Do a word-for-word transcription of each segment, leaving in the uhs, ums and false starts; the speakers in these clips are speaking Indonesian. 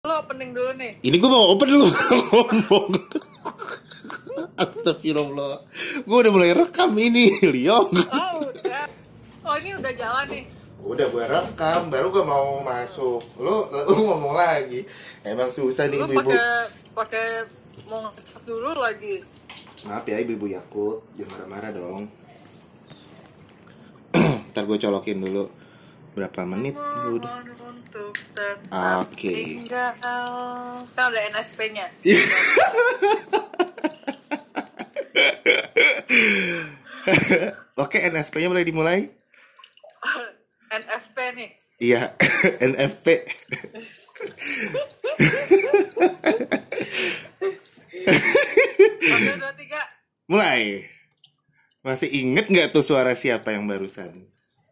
Lo opening dulu nih. Ini gue mau open dulu ngomong. Astagfirullah. Gue udah mulai rekam ini, Liong. Oh udah. Oh ini udah jalan nih. Udah gue rekam, baru gue mau masuk. Lu, lu ngomong lagi. Emang susah nih Lu ibu-ibu. pakai pakai mau ngecas dulu lagi. Maaf ya ibu-ibu Yakut, jangan marah-marah dong. Ntar gue colokin dulu. Berapa menit? Ya udah. Untuk tetap Oke. tinggal. Kita ada N S P-nya. Oke, N S P-nya boleh dimulai? N F P nih. Iya, N F P. Satu, dua, tiga. Mulai. Masih inget nggak tuh suara siapa yang barusan?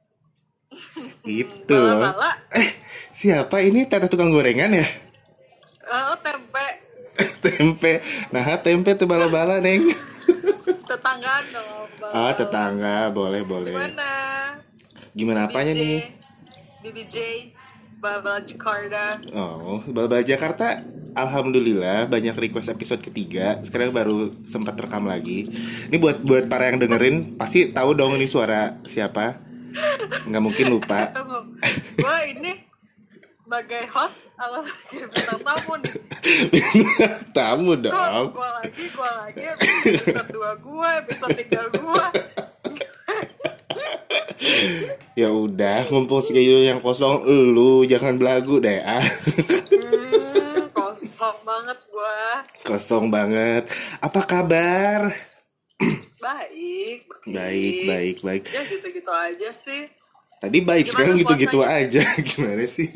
Itu loh. Bala-bala. Eh, siapa ini? Tata tukang gorengan ya? Oh tempe. Tempe. Nah, tempe tuh bala-bala, Neng. Tetanggaan dong. Bala-bala. Ah, tetangga, boleh, boleh. Gimana? Gimana apanya B B J, nih? B B J, Bala Jakarta. Oh, Bala-Bala Jakarta. Alhamdulillah banyak request episode ketiga. Sekarang baru sempat rekam lagi. Ini buat buat para yang dengerin pasti tahu dong ini suara siapa. Nggak mungkin lupa. Tunggu, gue ini sebagai host atau sebagai bintang tamu nih. Tamu Gue dong. gue lagi, gue lagi. Episode dua gue, episode tiga gue. Ya udah, mumpung schedule yang kosong, lu jangan belagu deh ah. Hmm, kosong banget gue. Kosong banget. Apa kabar? Baik, Baik, baik, baik. Ya gitu-gitu aja sih. Tadi baik, Gimana sekarang gitu-gitu puasanya? aja. Gimana sih?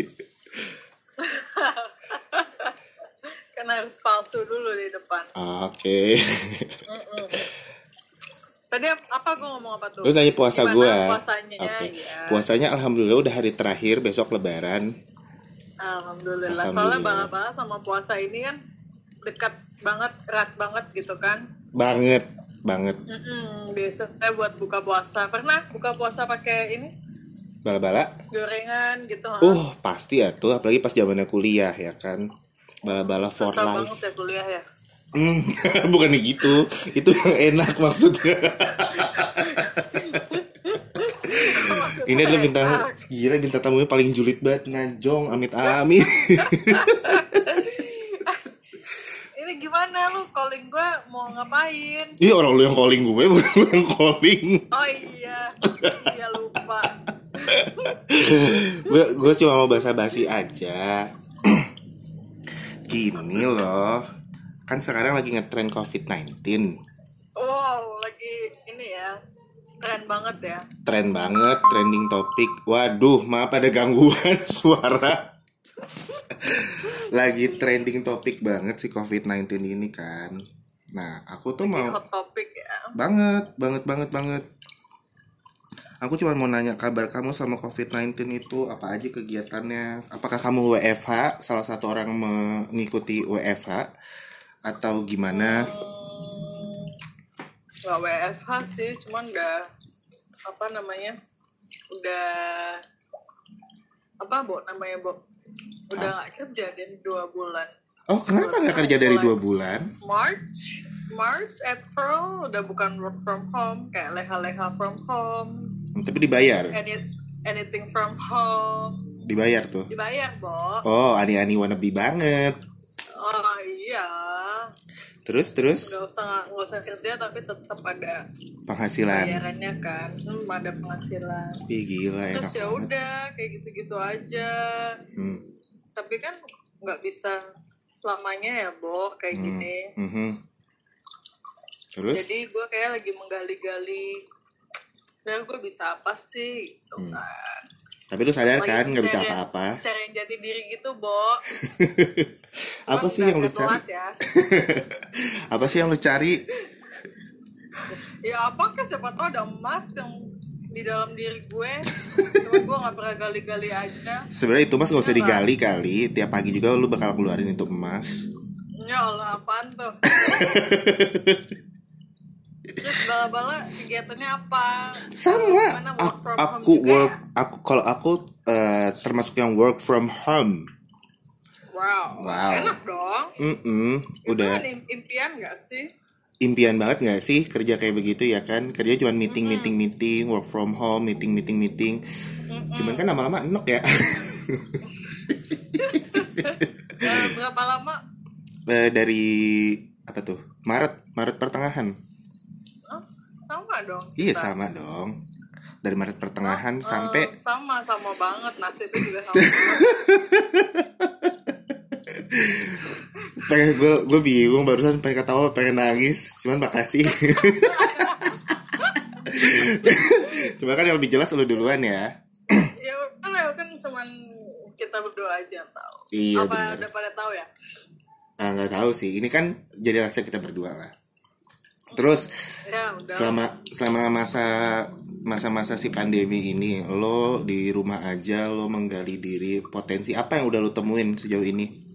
Kan harus palsu dulu di depan. Oke. Mm-mm. Tadi apa gue ngomong apa tuh? Lu tanya puasa Gimana gua. puasanya? Oke. Ya. Puasanya alhamdulillah udah hari terakhir, besok lebaran. Alhamdulillah. Alhamdulillah. Soalnya bala-bala sama puasa ini kan dekat banget, erat banget gitu kan. Banget, banget. Mm-mm, biasanya buat buka puasa. Pernah buka puasa pakai ini Bala-bala? gorengan gitu? ha? Uh, pasti ya tuh, apalagi pas zamannya kuliah ya kan. Bala-bala for Susah banget life. ya kuliah ya. Hmm, bukan gitu. Itu yang enak maksudnya. Ini adalah bintang gila, bintang tamunya paling julid banget, Najong, amit amit. Ini gimana lu calling gue mau ngapain? Iya, orang lu yang calling gue, bukan gue yang calling. Oh iya, iya lupa. Gue gue cuma mau basa-basi aja. Gini loh, kan sekarang lagi ngetren covid sembilan belas. Wow, lagi ini ya, keren banget ya. Tren banget, trending topik. Waduh, maaf ada gangguan suara. Lagi trending topik banget sih covid sembilan belas ini kan. Nah, aku tuh Lagi mau hot topic ya. banget, banget, banget, banget. Aku cuma mau nanya kabar kamu selama covid sembilan belas itu apa aja kegiatannya? Apakah kamu W F H, salah satu orang mengikuti W F H atau gimana? Hmm, nggak W F H sih, cuman udah apa namanya, udah apa bo namanya bo, udah nggak kerja deh dua bulan. Oh, kenapa nggak kerja dari dua bulan? March, March, April udah bukan work from home, kayak leha-leha from home, Tapi dibayar, any, anything from home, dibayar tuh. dibayar bo. Oh, ani-ani wannabe banget. Oh iya, Terus, terus nggak usah nggak usah kerja tapi tetap ada penghasilan. bayarannya kan, hmm, ada penghasilan. Ih, gila, enak Terus ya banget. udah kayak gitu-gitu aja. Hmm. Tapi kan nggak bisa selamanya ya, Bo, kayak Hmm. gini. Mhm. Terus? Jadi gue kayak lagi menggali-gali. Ya gue bisa apa sih? Gitu Hmm. kan. Tapi lu sadar Lagi kan nggak bisa cari- apa-apa. Cari yang jati diri gitu, Bo. Apa Cuman sih udah yang lu agak cari? telat ya. Apa sih yang lu cari? Ya apakah siapa tahu ada emas yang di dalam diri gue. Cuma gue nggak pernah gali-gali aja. Sebenarnya itu emas nggak usah Iya, digali kali. Tiap pagi juga lu bakal keluarin itu emas. Ya Allah, apaan tuh? Terus bala-bala kegiatannya apa? Sama. Gimana, work Aku, from aku home juga work. ya? Aku kalau aku eh, termasuk yang work from home. Wow, Wow. enak dong. Mm-mm. Itu Udah kan im- impian gak sih? impian banget nggak sih kerja kayak begitu ya kan? Kerja cuma meeting Mm-mm. meeting meeting, work from home, meeting meeting meeting. Mm-mm. Cuman kan lama-lama enok ya. Eh, berapa lama? Eh, dari apa tuh? Maret, Maret pertengahan. Oh, sama dong. Iya kita. sama dong. Dari Maret pertengahan Eh, sampai sama sama banget, nasibnya juga sama. pengen gue gue bingung barusan pengen ketawa pengen nangis cuman makasih. Cuma kan yang lebih jelas lu duluan ya. Ya udah kan cuman kita berdua aja yang tahu. Iya, Apa benar. udah pada tahu ya? Ah, nggak tahu sih ini kan jadi rasa kita berdua lah. Terus Ya udah. selama selama masa masa-masa si pandemi ini lo di rumah aja lo menggali diri potensi apa yang udah lo temuin sejauh ini?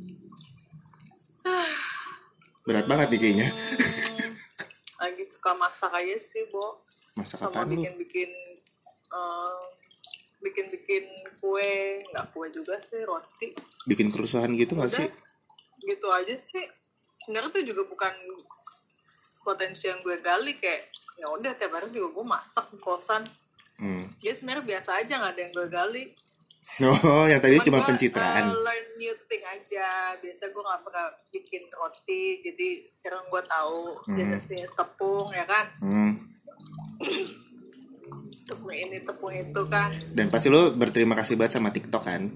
Berat banget nih kayaknya. Hmm, lagi suka masak aja sih, Bo. Masak Sama apaan lu? bikin-bikin eh, bikin-bikin kue, nggak kue juga sih, roti. Bikin kerusuhan gitu nggak Udah, sih? gitu aja sih. Sebenarnya tuh juga bukan potensi yang gue gali, kayak ya udah tiap hari juga gue masak di kosan. Hmm. Ya sebenarnya biasa aja, nggak ada yang gue gali. Oh, yang tadi cuma gue, pencitraan. uh, learn new thing aja. Biasa gue nggak pernah bikin roti, jadi sekarang gue tahu Hmm. jenisnya tepung ya kan, Hmm. tepung ini tepung itu kan. Dan pasti lo berterima kasih banget sama TikTok kan?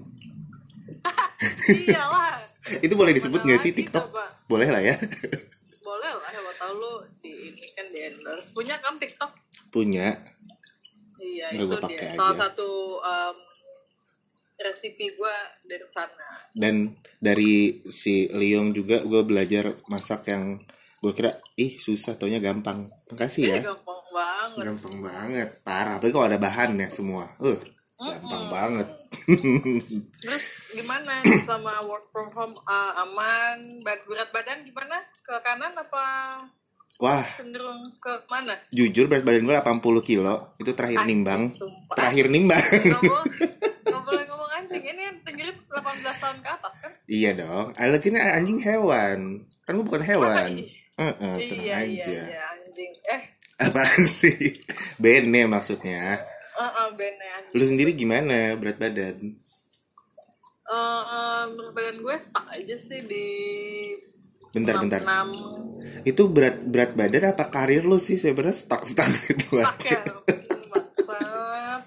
Iyalah. Itu boleh disebut Mana nggak sih lagi TikTok? coba? Boleh lah ya. Boleh lah, siapa tahu lu di ini kan di endorse. Punya kan TikTok? Punya. Iya, Nggak, itu gua dia. pakai Salah aja. satu um, resipi gue dari sana. Dan dari si Leong juga gue belajar masak yang gue kira ih susah taunya gampang. Makasih ya. Ini gampang banget. Gampang banget. Parah. Apalagi kalau ada bahannya semua. Uh, gampang Mm-mm. banget. Terus gimana sama work from home, uh, aman? Bad- berat badan gimana? Ke kanan apa Wah, cenderung ke mana? jujur berat badan gue delapan puluh kilo. Itu terakhir Anjing, nimbang. sumpah. Terakhir nimbang. Gak boleh, gak boleh ngomong anjing. Ini yang tingginya delapan belas tahun ke atas kan? Iya dong. Lagi ini anjing hewan. Kan gue bukan hewan. Ah, Heeh, tenang iya, iya, aja. iya, anjing. Eh, Apaan sih? Bene maksudnya. uh, uh, bene anjing. Lu sendiri gimana berat badan? Uh, uh, berat badan gue stuck aja sih di Bentar, bentar. enam Itu berat berat badan apa karir lu sih? Sebenarnya stuck stuck gitu stuck ya. aja. Bangsat.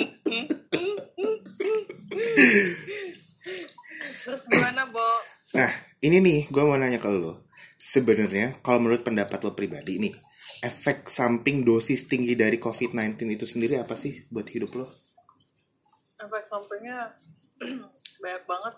Terus gimana, Bo? Nah, ini nih gue mau nanya ke lu. Sebenarnya kalau menurut pendapat lo pribadi nih, efek samping dosis tinggi dari covid sembilan belas itu sendiri apa sih buat hidup lo? Efek sampingnya banyak banget.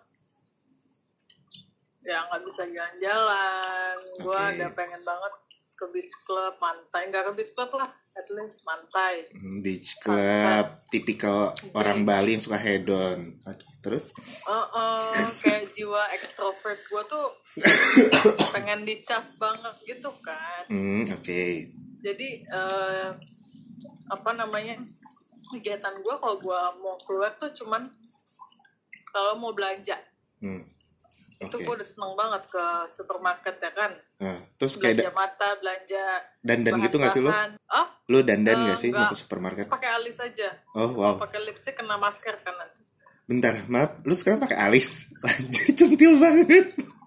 Ya nggak bisa jalan-jalan. Gue Oke. udah pengen banget ke beach club, pantai. Nggak ke beach club lah, at least pantai. Hmm, Beach club, tipikal orang Bali yang suka hedon. Oke, terus? Uh, uh, kayak jiwa ekstrovert gue tuh pengen dicas banget gitu kan. Hmm, oke. Jadi eh, apa namanya, kegiatan gue kalau gue mau keluar tuh cuman kalau mau belanja. Hmm, Itu oke. gue udah seneng banget ke supermarket ya kan. Nah, terus Belanja kayak da- mata, belanja dandan gitu nggak sih lo? bahan-bahan. Ah, Lo dandan Eh, nggak sih mau nggak. ke supermarket? pakai alis aja. Oh wow. Pakai lipstick kena masker kan nanti. Bentar, maaf, lu sekarang pakai alis? Anjir, centil banget.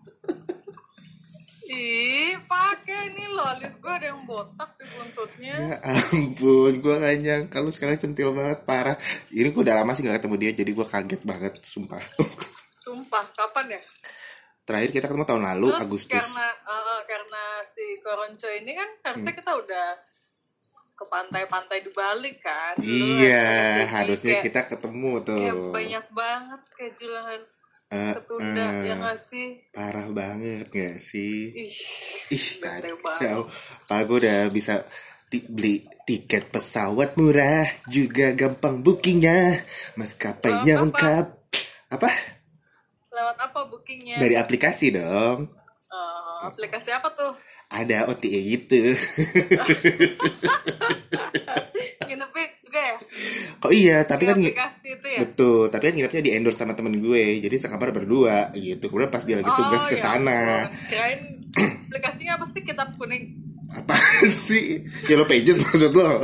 Ih, pakai nih loh, alis gue ada yang botak di buntutnya. Ya ampun, gue gak nyangka lu sekarang centil banget, parah. Ini gue udah lama sih gak ketemu dia, jadi gue kaget banget, sumpah. Sumpah, kapan ya? Terakhir kita ketemu tahun lalu, Terus Agustus. karena uh, karena si Koronco ini kan harusnya kita udah ke pantai-pantai di Bali kan. Dulu Iya, harusnya harusnya kayak- kita ketemu tuh. kayak banyak banget schedule yang harus Eh, ketunda, eh. ya nggak sih? Parah banget gak sih? Ih, Ih, bete kacau. banget. Pak, gue udah bisa ti- beli tiket pesawat murah, juga gampang bookingnya, maskapainya Lewat apa? lengkap. Apa? Lewat apa bookingnya? Dari aplikasi dong. Eh, aplikasi apa tuh? Ada O T A gitu. Nginepin juga ya? Oh iya, tapi Di kan ngi- aplikasi itu ya. betul, tapi kan nginepnya di endorse sama temen gue, jadi sekamar berdua gitu. Kemudian pas dia lagi tugas Oh ke ya sana, ampun, kirain aplikasinya apa sih, Kitab Kuning? apa sih? Yellow Pages maksud lo?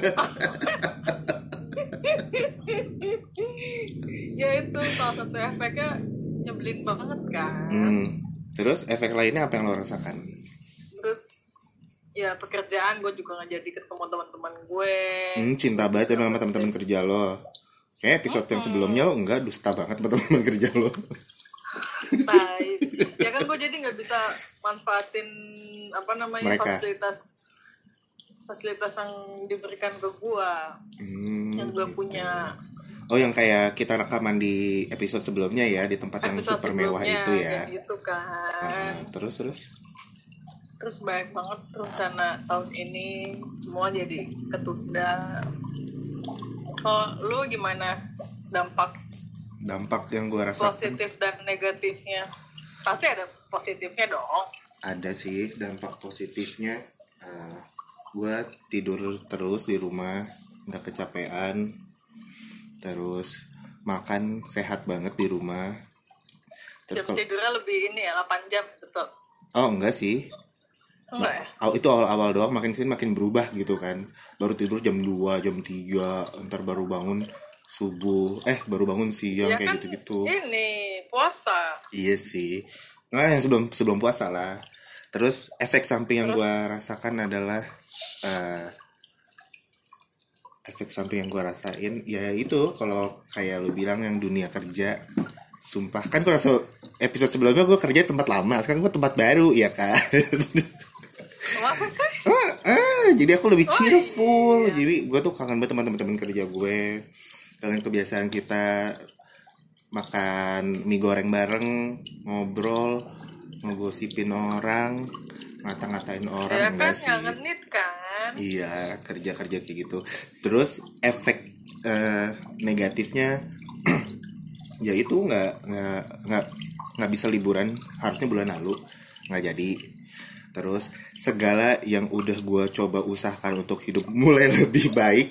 Ya itu salah satu efeknya nyebelin banget kan. Hmm. Terus efek lainnya apa yang lo rasakan? Terus ya pekerjaan gue juga nggak jadi ketemu teman-teman gue. Hmm, cinta banget ya sama teman-teman kerja lo. Kayak episode yang sebelumnya lo enggak dusta banget sama teman kerja lo. Tai. Ya kan gue jadi nggak bisa manfaatin apa namanya Mereka. fasilitas fasilitas yang diberikan ke gue, Hmm, yang gue gitu. punya. Oh, yang kayak kita rekaman di episode sebelumnya ya, di tempat yang Episode super mewah sebelumnya, itu ya. kayak gitu kan. Ah, terus terus. Terus banyak banget rencana tahun ini semua jadi ketunda. Kalau lu gimana dampak Dampak yang gue rasakan positif dan negatifnya? Pasti ada positifnya dong. ada sih dampak positifnya. Uh, gue tidur terus di rumah, nggak kecapean. Terus makan sehat banget di rumah. Terus Jam kalau tidurnya lebih ini ya, delapan jam betul. oh enggak sih. Enggak ya? Aw- itu awal-awal doang, makin sini makin berubah gitu kan. Baru tidur jam dua, jam tiga, ntar baru bangun subuh, eh baru bangun siang Ya kayak kan gitu-gitu. ini puasa. Iya sih. Nggak, yang sebelum sebelum puasa lah. Terus efek samping yang Terus? gue rasakan adalah eh, efek samping yang gue rasain ya itu kalau kayak lu bilang yang dunia kerja. Sumpah kan gue rasa episode sebelumnya gue kerja di tempat lama, sekarang gue tempat baru ya kan. Masa sih? ah, ah, jadi aku lebih Oh, cheerful. iya. Jadi gue tuh kangen banget teman-teman kerja gue. Kangen kebiasaan kita makan mie goreng bareng, ngobrol, ngegosipin orang, ngata-ngatain orang. Ya Enggak kan sih. ngangenit kan. Iya, kerja-kerja kayak gitu. Terus efek eh, negatifnya ya itu nggak nggak nggak nggak bisa liburan, harusnya bulan lalu nggak jadi. Terus segala yang udah gue coba usahakan untuk hidup mulai lebih baik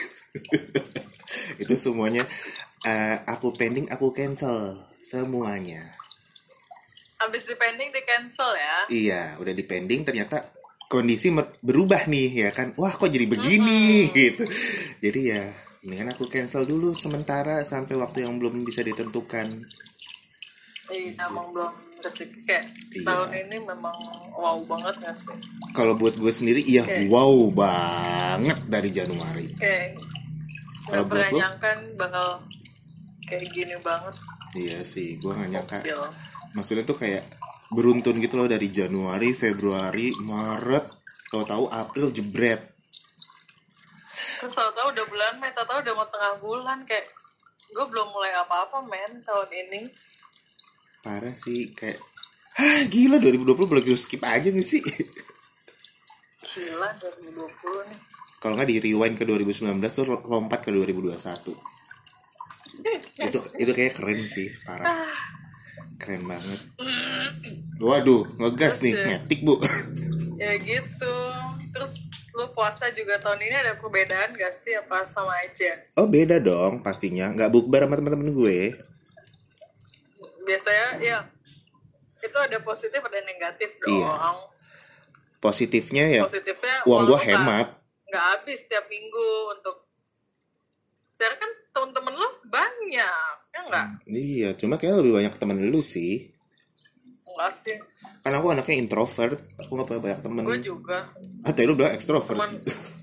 itu semuanya eh, aku pending, aku cancel semuanya. Abis di pending di cancel ya. Iya, udah di pending, ternyata kondisi mer- berubah nih ya kan. Wah, kok jadi begini gitu. Jadi ya mendingan aku cancel dulu sementara sampai waktu yang belum bisa ditentukan. Iya, emang belum rezeki kayak Iya. tahun ini memang wow banget gak sih? Kalau buat gue sendiri iya Oke. wow banget dari Januari. Kayak Kalau gak buat pernah lo? nyangka bakal kayak gini banget. Iya sih, gue gak nyangka. Gokil. Maksudnya tuh kayak beruntun gitu loh, dari Januari, Februari, Maret, tahu-tahu April jebret. Terus tau-tau udah bulan Mei, tau-tau udah mau tengah bulan. Kayak gue belum mulai apa-apa men tahun ini. Parah sih, kayak ah gila dua ribu dua puluh boleh gue skip aja nih sih. Gila dua ribu dua puluh nih. Kalau nggak di rewind ke dua ribu sembilan belas tuh lompat ke dua ribu dua puluh satu. itu itu kayak keren sih, parah. Keren banget. Waduh, ngegas nih, Terus ya. metik bu. Ya gitu. Terus lu puasa juga tahun ini ada perbedaan gak sih, apa sama aja? Oh beda dong pastinya, nggak bukber sama teman-teman gue. Biasanya ya itu ada positif ada negatif dong. Iya. Positifnya ya Positifnya uang gue lu nggak- hemat. nggak habis tiap minggu untuk. Sekarang kan temen-temen lo banyak, ya nggak? Iya, cuma kayak lebih banyak teman lu sih. Enggak sih, Karena aku anaknya introvert, aku nggak punya banyak teman. gue juga. Ah, tadi lu bilang extrovert. Teman.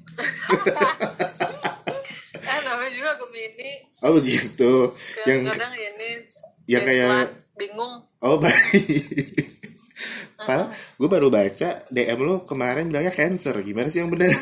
eh namanya juga Gemini. Oh begitu. Yang Kadang-kadang ini yang kayak- telat, bingung. oh baik. Padahal gue baru baca D M lu kemarin bilangnya cancer. Gimana sih yang benar?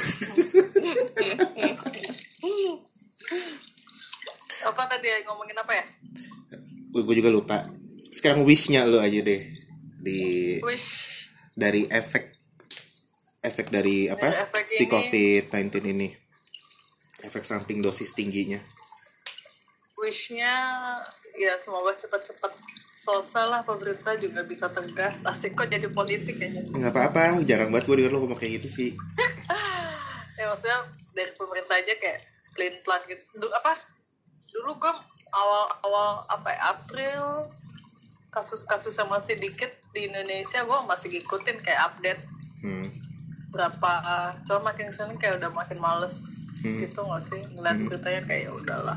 Apa tadi ngomongin apa ya? Gue juga lupa. Sekarang wishnya lu aja deh di Wish. dari efek efek dari apa Dari efek si ini. covid sembilan belas ini, efek samping dosis tingginya. Wishnya ya semoga cepat-cepat selesai lah, pemerintah juga bisa tegas. Asik kok jadi politik kayaknya. Nggak apa-apa, jarang banget gue denger lu ngomong kayak gitu sih. Ya maksudnya dari pemerintah aja kayak pelin-pelan gitu. Dulu apa? Dulu gue awal-awal apa ya, April kasus-kasus yang masih dikit di Indonesia, gue masih ngikutin kayak update hmm. berapa. Cuma makin kesini kayak udah makin males hmm. gitu nggak sih ngeliat hmm. beritanya, kayak ya udahlah.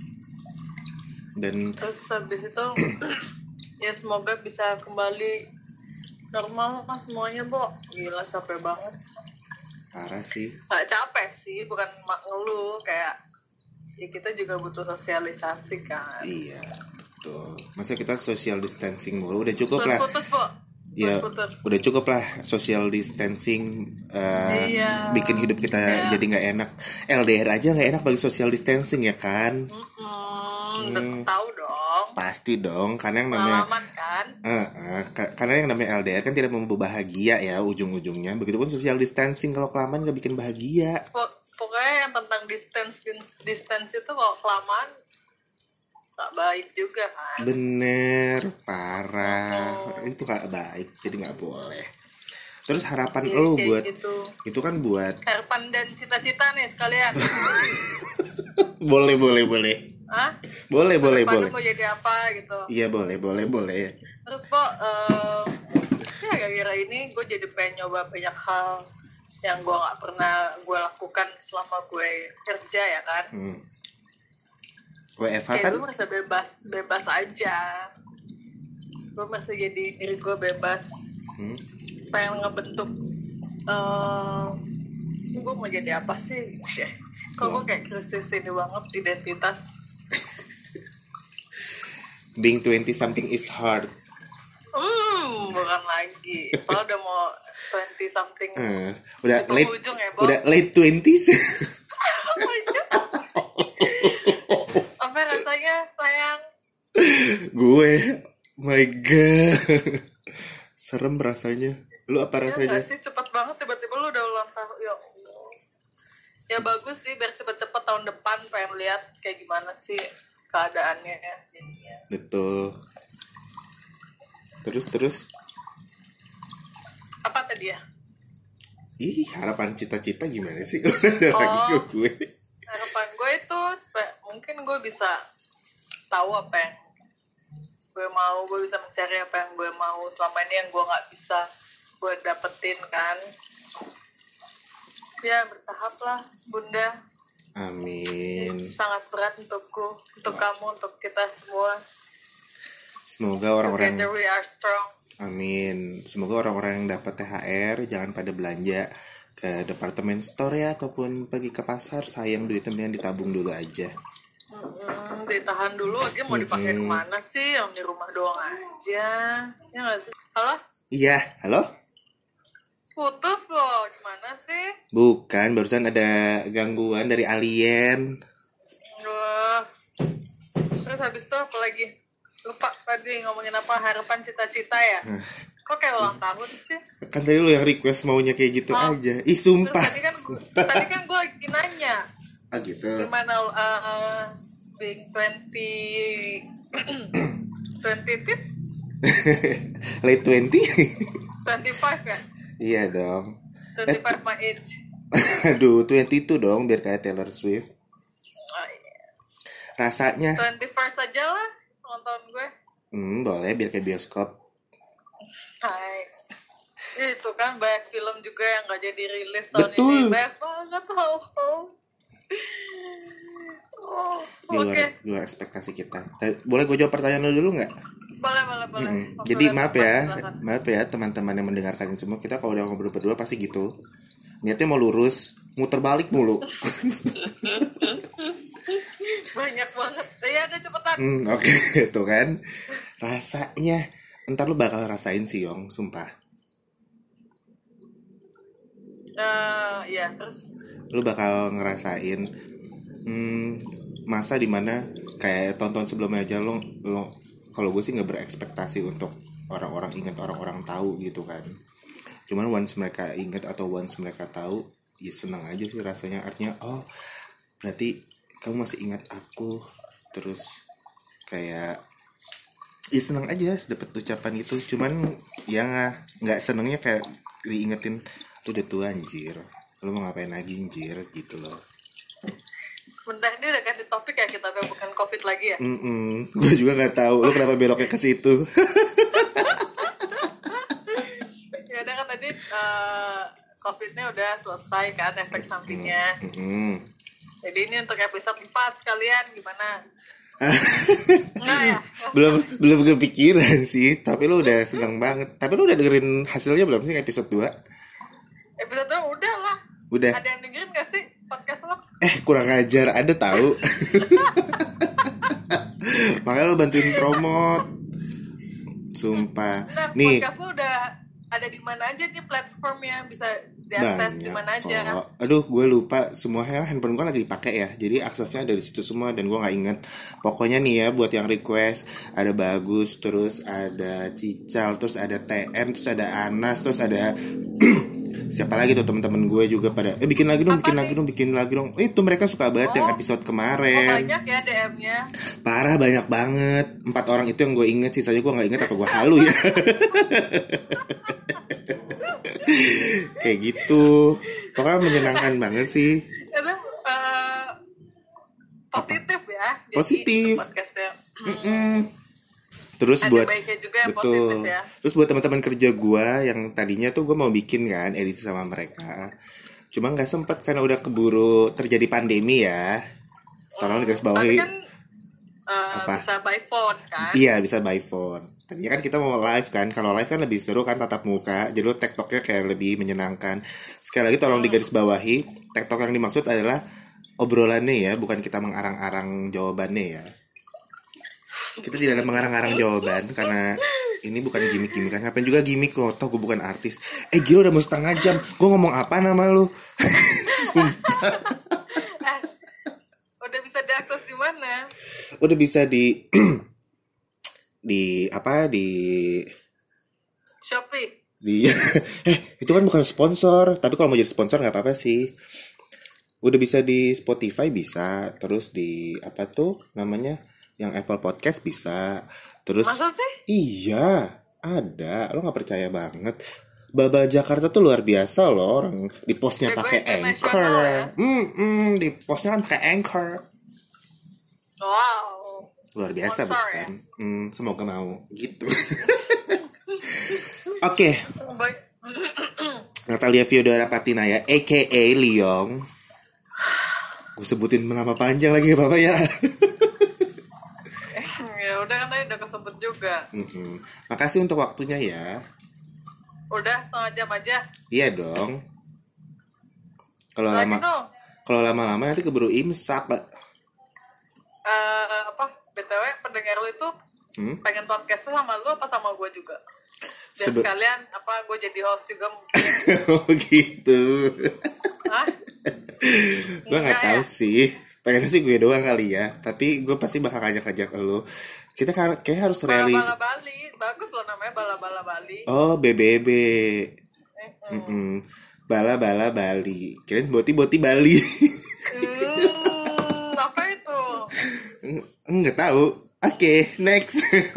Dan terus habis itu ya semoga bisa kembali normal lah semuanya, Bo. Gila capek banget. Parah sih. Gak capek sih, bukan mak ngeluh, kayak ya kita juga butuh sosialisasi kan. Iya, betul. Masa kita social distancing mulu, udah cukup lah. Putus, Bo. Ya, putus. Udah cukup lah social distancing, uh, iya. bikin hidup kita iya. jadi nggak enak. L D R aja nggak enak bagi social distancing ya kan? Mm-mm, hmm. Tahu dong. Pasti dong, karena yang namanya pengalaman kan. Uh, uh, karena yang namanya L D R kan tidak membawa bahagia ya ujung-ujungnya. Begitupun social distancing, kalau kelamaan nggak bikin bahagia. Pokoknya yang tentang distance distance itu kalau kelamaan gak baik juga kan. Bener, parah. Oh. Itu gak baik, jadi gak boleh. Terus harapan ya, lo buat gitu. Itu kan buat harapan dan cita-cita nih sekalian. Boleh, boleh, boleh. Hah? Boleh, boleh, boleh. Mau jadi apa gitu. Iya, boleh, boleh, boleh. Terus Bo, uh, ya gara-gara ini gue jadi pengen nyoba banyak hal yang gue gak pernah gue lakukan selama gue kerja ya kan. Hmm. W F H kayak kan? Gue merasa bebas, bebas aja. Gue merasa jadi diri gue bebas. Hmm? Pengen ngebentuk uh, gue mau jadi apa sih? Kok gue kayak krisis ini banget, identitas. Being twenty something is hard. Hmm, bukan lagi. Kalau udah mau twenty something uh, udah di late, penghujung ya, Bo. Udah late twenties. Apa rasanya, sayang? Gue, my god, serem rasanya. Lu apa ya, rasanya? Gak sih, cepet banget tiba-tiba lu udah ulang tahun. Ya Allah. Ya bagus sih, biar cepet-cepet tahun depan pengen lihat kayak gimana sih keadaannya jadinya. Betul. Terus terus. Apa tadi ya? Ih, harapan cita-cita gimana sih? Udah oh, lagi ke gue. Harapan gue itu mungkin gue bisa tahu apa yang gue mau, gue bisa mencari apa yang gue mau selama ini yang gue nggak bisa gue dapetin kan. Ya bertahap lah, Bunda. Amin. Ini sangat berat untukku, untuk kamu, untuk kita semua. Semoga orang-orang Together we are strong. Amin. Semoga orang-orang yang dapat T H R jangan pada belanja ke departemen store ya, ataupun pergi ke pasar. Sayang duitnya, mendingan ditabung dulu aja. Mm-mm, ditahan dulu aja, mau dipakai mm-hmm. kemana sih? Yang di rumah doang aja. Ya nggak sih? Halo? Iya, halo? Putus loh, gimana sih? Bukan, barusan ada gangguan dari alien. Wah. Terus habis itu apa lagi? Lupa tadi ngomongin apa, harapan cita-cita ya? Kok kayak ulang tahun sih? Kan tadi lu yang request maunya kayak gitu oh. aja. Ih sumpah. Terus tadi kan gua, tadi kan gue lagi nanya. Ah gitu. Gimana uh, being twenty twenty tit? Late twenty? twenty-five ya? Iya dong. twenty-five eh, my age. Aduh, twenty-two dong biar kayak Taylor Swift. Oh, iya. Rasanya twenty-first aja lah nonton gue. Hmm, boleh biar kayak bioskop. Hai. Itu kan banyak film juga yang gak jadi rilis tahun Betul. ini. Banyak banget tau. Oh, di luar, okay. di luar ekspektasi kita. Boleh gue jawab pertanyaan lo dulu nggak? Boleh, boleh, boleh. Hmm. Jadi maaf ya, silakan. maaf ya teman-teman yang mendengarkan ini semua. Kita kalau udah ngobrol berdua pasti gitu. Niatnya mau lurus, muter balik mulu. Banyak banget. Ya udah cepetan. Hmm, Oke, okay. Tuh kan. Rasanya, ntar lu bakal rasain sih Yong, sumpah. Uh, ya terus. Lu bakal ngerasain hmm, masa dimana kayak tonton sebelumnya aja lo, lo kalau gue sih nggak berekspektasi untuk orang-orang ingat, orang-orang tahu gitu kan. Cuman once mereka ingat atau once mereka tahu, ya senang aja sih rasanya. Artinya, oh berarti kamu masih ingat aku. Terus kayak, ya senang aja dapet ucapan itu. Cuman ya nggak senengnya kayak diingetin, lu udah tua anjir, lu mau ngapain lagi anjir gitu loh. Bentar, ini udah ganti topik ya, kita udah bukan COVID lagi ya? Mm gue juga nggak tahu lu kenapa beloknya ke situ. Ya udah kan tadi uh, COVID-nya udah selesai kan, efek sampingnya. Mm-hmm. Jadi ini untuk episode empat sekalian gimana? Enggak ya? belum belum kepikiran sih, tapi lu udah seneng banget. Tapi lu udah dengerin hasilnya belum sih episode dua? Episode dua udah lah. Udah. Ada yang dengerin gak sih podcast lo? Eh kurang ajar, ada tahu. Makanya lo bantuin promote. Sumpah. Nah, nih podcast lo udah ada di mana aja nih platformnya, bisa diakses di mana aja? kok. Aduh, gue lupa semuanya, handphone gue lagi dipakai ya. Jadi aksesnya ada di situ semua dan gue nggak inget. Pokoknya nih ya, buat yang request ada Bagus, terus ada Cical, terus ada T M, terus ada Anas, terus ada siapa lagi tuh teman-teman gue juga pada eh bikin lagi dong, Apa bikin nih? lagi dong, bikin lagi dong. Itu mereka suka banget Oh. yang episode Oh, kemarin. banyak ya D M-nya. Parah, banyak banget. Empat orang itu yang gue inget, sisanya gue nggak inget apa gue halu ya. Kayak gitu. Pokoknya menyenangkan banget sih. Itu uh, positif ya. Jadi Positif. podcastnya. Mm-mm. Terus Ada buat baiknya juga yang betul. positif ya. Terus buat teman-teman kerja gue yang tadinya tuh gue mau bikin kan edisi sama mereka, cuma nggak sempet karena udah keburu terjadi pandemi ya. Tolong digaris bawahi. Tapi kan uh, Apa? bisa by phone kan? Iya, bisa by phone. Tadinya kan kita mau live kan. Kalau live kan lebih seru kan, tatap muka. Jadi lo tektoknya kayak lebih menyenangkan. Sekali lagi tolong digaris bawahi, tektok yang dimaksud adalah obrolannya ya, bukan kita mengarang-arang jawabannya ya. Kita tidak ada mengarang-arang jawaban karena ini bukan gimmick-gimmickan. Ngapain juga gimmick kok, toh gue bukan artis. Eh gila udah mau setengah jam. Gue ngomong apa nama lu? Sumpah. Eh, udah bisa diakses di mana? Udah bisa di di apa di Shopee. di eh itu kan bukan sponsor, tapi kalau mau jadi sponsor nggak apa-apa sih. Udah bisa di Spotify bisa, terus di apa tuh namanya yang Apple Podcast bisa, terus Masa sih? iya ada, lo nggak percaya banget. Baba Jakarta tuh luar biasa loh, orang di postnya Baba pakai internasional Anchor, ya? hmm, hmm, di postnya kan pakai Anchor, Wow. luar biasa Sponsor, bukan? Hmm, semoga mau gitu. Oke, Baik. Natalia Fiodora Patinaya, A K A Liong. Gue sebutin nama panjang lagi apa-apa ya. Ya udah kan tadi udah kesebut juga. Mm-mm. Makasih untuk waktunya ya. Udah setengah jam aja. Iya dong. Kalau Lagi lama, dong. kalau lama-lama nanti keburu imsak, Pak. Eh, apa B T W pendengar lu itu Hmm? pengen podcast sama lu apa sama gue juga? Dan Sebe- sekalian apa gue jadi host juga mungkin. Oh gitu. Hah? Gue nggak Enggak tahu ya? sih. Pengen sih gue doang kali ya. Tapi gue pasti bakal ngajak-ngajak lu. Kita kan kayak harus realis. Bala-bala Bali. Bagus loh namanya Bala-bala Bali. Oh B B B. Mm-mm. Mm-mm. Bala-bala Bali. Kirain boti-boti Bali. Hmm, apa itu? Nggak tahu. Oke, next.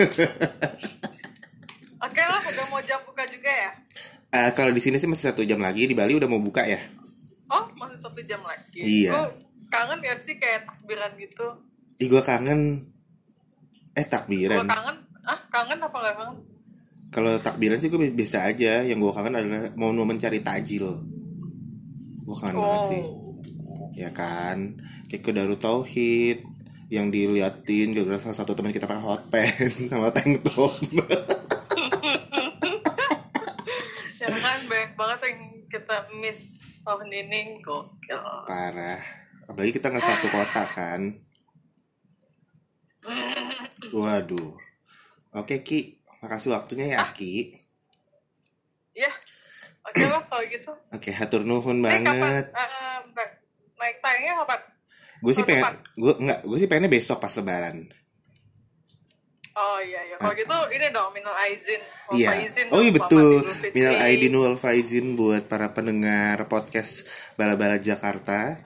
Oke lah, udah mau jam buka juga ya? Uh, kalau di sini sih masih satu jam lagi, di Bali udah mau buka ya. Oh, masih satu jam lagi. Iya. Gue kangen gak sih kayak takbiran gitu? Ih, gue kangen. Eh takbiran. Gue kangen. Ah, kangen apa gak kangen? Kalau takbiran sih gue biasa aja. Yang gue kangen adalah mau mencari takjil. Gue kangen banget sih. Ya kan. Kayak ke Darut Tauhid yang diliatin gara-gara salah satu teman kita pakai hot pants sama tank top. Ya kan banyak banget yang kita miss tahun ini. Gokil. Parah. Apalagi kita nggak satu kota kan. Waduh. Oke Ki, makasih waktunya ya Ki. Ya, oke lah kalau gitu. Oke, hatur nuhun Eh, kapan? banget. Uh, naik tayangnya kapan? Gue sih tahun pengen, depan? gue nggak, gue sih pengennya besok pas Lebaran. Oh iya, iya. Kalau gitu ini dong, minal aizin. Wal Iya. faizin Oh iya dong, betul. Selamat Idul Fitri. Minal aidin wal faizin buat para pendengar podcast Bala-Bala Jakarta.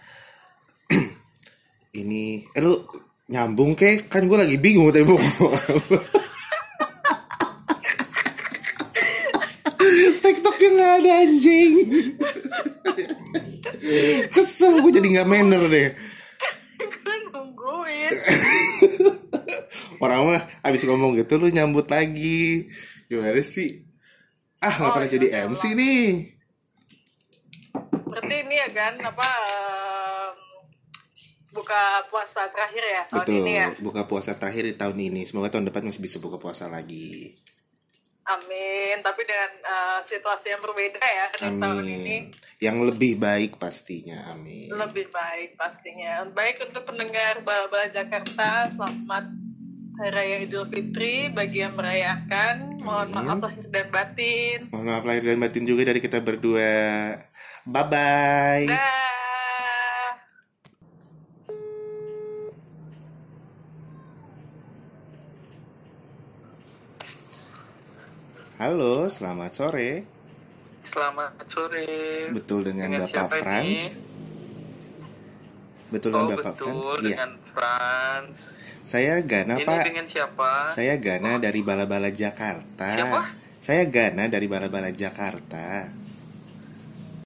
Ini, eh lu nyambung kek? Kan gue lagi bingung tadi mau ngomong apa. TikToknya nggak ada anjing. Kesel gue jadi nggak manner deh. Orang mah abis ngomong gitu lu nyambut lagi. Gimana sih? Ah, nggak Oh, pernah iya, jadi salah. M C nih. Berarti ini ya kan apa em, buka puasa terakhir ya tahun Betul, ini ya. buka puasa terakhir di tahun ini. Semoga tahun depan masih bisa buka puasa lagi. Amin. Tapi dengan eh, situasi yang berbeda ya dari tahun ini. Amin. Yang lebih baik pastinya. Amin. Lebih baik pastinya. Baik untuk pendengar Bala-Bala Jakarta, selamat Hari Raya Idul Fitri bagi yang merayakan. Mohon Amin. maaf lahir dan batin. Mohon maaf lahir dan batin juga dari kita berdua. Bye-bye. Dah. Halo, selamat sore. Selamat sore. Betul dengan, Dengan Bapak siapa Franz. ini? Betul Oh dengan Bapak betul, Franz. Iya. dengan Franz. Saya Gana, Ini Pak. dengan siapa? Saya Gana dari Bala-Bala Jakarta. Siapa? Saya Gana dari Bala-Bala Jakarta.